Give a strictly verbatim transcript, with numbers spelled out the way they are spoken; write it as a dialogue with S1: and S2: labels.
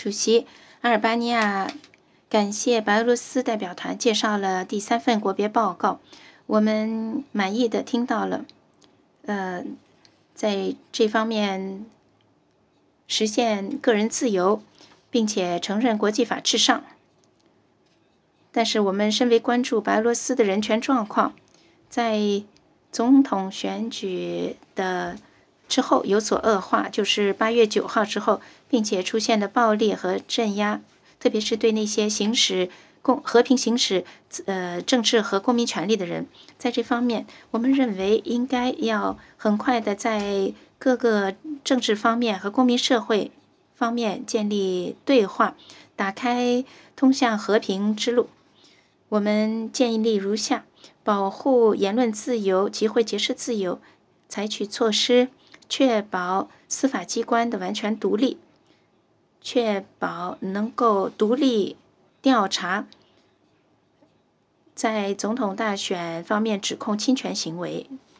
S1: 主席，阿尔巴尼亚感谢白俄罗斯代表团介绍了第三份国别报告，我们满意的听到了，呃，在这方面实现个人自由，并且承认国际法至上。但是我们深为关注白俄罗斯的人权状况，在总统选举的之后有所恶化，就是八月九号之后，并且出现的暴力和镇压，特别是对那些行使公和平行使呃政治和公民权利的人，在这方面，我们认为应该要很快的在各个政治方面和公民社会方面建立对话，打开通向和平之路。我们建议如下：保护言论自由、集会结社自由，采取措施确保司法机关的完全独立，确保能够独立调查在总统大选方面指控侵权行为